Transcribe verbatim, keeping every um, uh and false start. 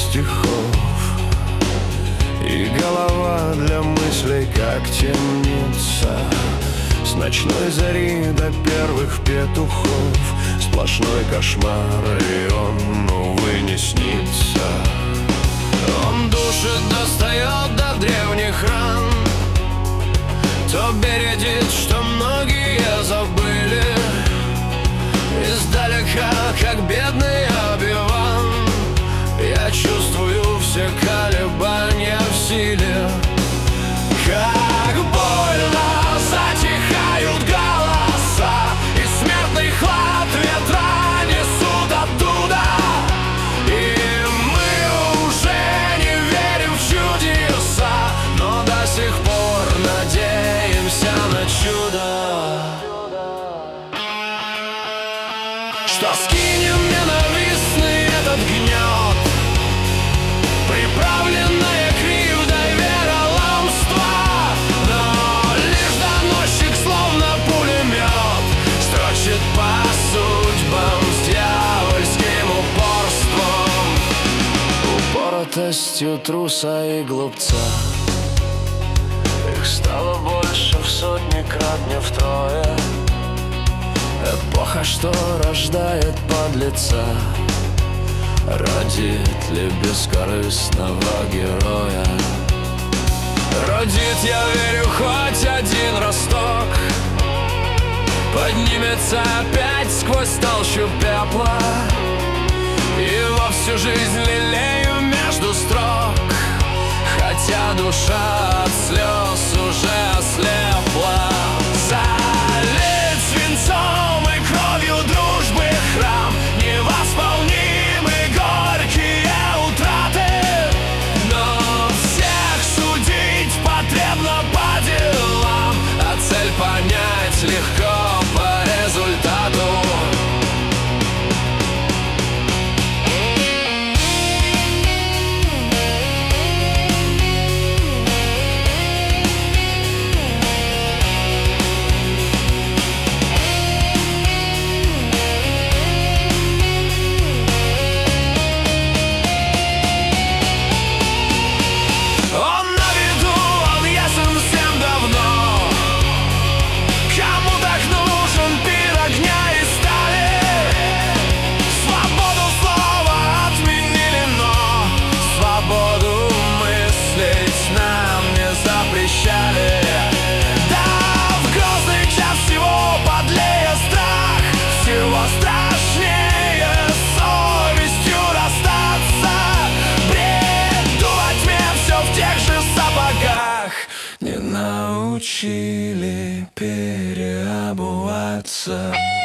стихов, и голова для мыслей как темница. С ночной зари до первых петухов сплошной кошмар, и он, увы, не снится. Он душит, достает до древних ран, то бередит, что многие забыли. Издалека, как бедный обиван, я чувствую все колебания в силе. Как больно затихают голоса, и смертный хлад ветра несут оттуда. И мы уже не верим в чудеса, но до сих пор надеемся на чудо, что скинем ненавистный этот гнет, приправленное кривдой вероломства. Но лишь доносчик, словно пулемет, строчит по судьбам с дьявольским упорством, упоротостью труса и глупца. Их стало больше в сотни крат, не втрое. Эпоха, что рождает подлеца, родит ли бескорыстного героя? Родит, я верю, хоть один росток, поднимется опять сквозь толщу пепла, и во всю жизнь лелею между строк, хотя душа от слез уже ослепла. Залит свинцом и кровью дружбы храм, невосполнимы горькие утраты, но всех судить потребно по делам, а цель понять легко по результату. Не научили переобуваться.